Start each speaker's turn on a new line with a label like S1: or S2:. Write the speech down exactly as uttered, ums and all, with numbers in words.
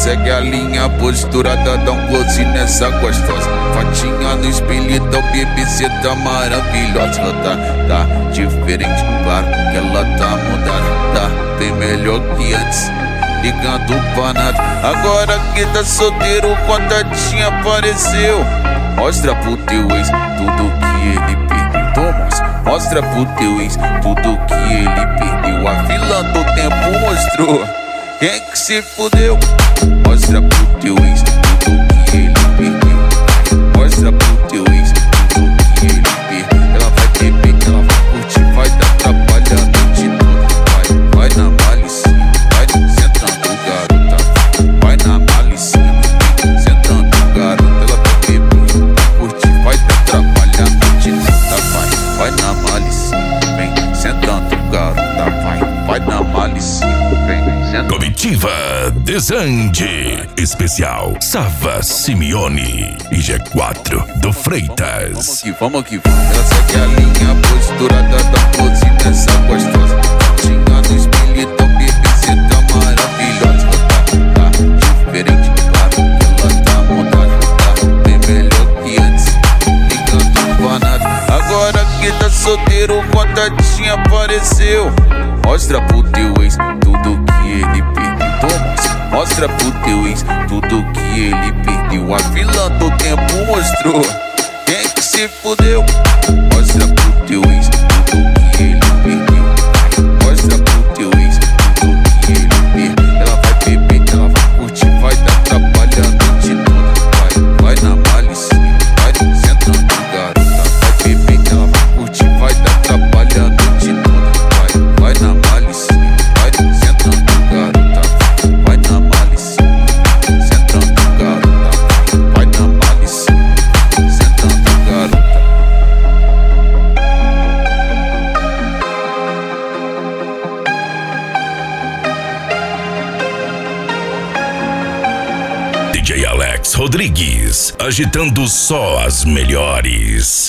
S1: segue a linha posturada, dá um close nessa gostosa. Fatinha no espelho, então bebê, cê tá maravilhosa. Ela tá, tá diferente, claro que ela tá mudada. Tá bem melhor que antes, ligando pra nada. Agora que tá solteiro, contatinha apareceu. Mostra pro teu ex tudo que ele perdeu. Mostra, mostra pro teu ex tudo que ele perdeu. A fila do tempo mostrou quem que se fudeu. Mostra pro teu ex tudo que ele perdeu. Mostra pro teu ex tudo que ele perdeu. Ela vai beber, ela vai curtir, vai dar trabalho a noite toda. Vai, vai na malicinha, vai sentando garota. Vai na malicinha, vem sentando garota. Ela vai beber, vai curtir, vai dar trabalho a noite toda. Vai, vai na malicinha, vem sentando garota. Vai, vai na malicinha.
S2: Comitiva Desande, especial Sava Simeone e G quatro do Freitas.
S1: Vamos que vamos que vamos. Ela segue a linha posturada, dá close nessa gostosa. Tinha no espelho, então bebê, cê tá maravilhosa. Ela tá, tá diferente, claro que ela tá mudada. Tá bem melhor que antes, ligando pra nada. Agora que tá solteiro, contatinha apareceu. Mostra pro teu ex tudo que ele perdeu. Mostra pro teu ex tudo que ele perdeu. A fila do tempo mostrou quem que se fudeu. Mostra pro teu ex tudo que ele perdeu. Mostra pro teu ex tudo que ele perdeu. Ela vai beber, ela vai curtir, vai dar trabalho a noite toda. Vai, vai na malicinha, vai sentando garota. Vai beber, ela vai curtir, vai dar trabalho a noite toda. Vai na malicinha, vai sentando garota. Vai na malicinha, sentando garota. Vai na malicinha, sentando garota.
S2: D J Alex Rodrigues, agitando só as melhores.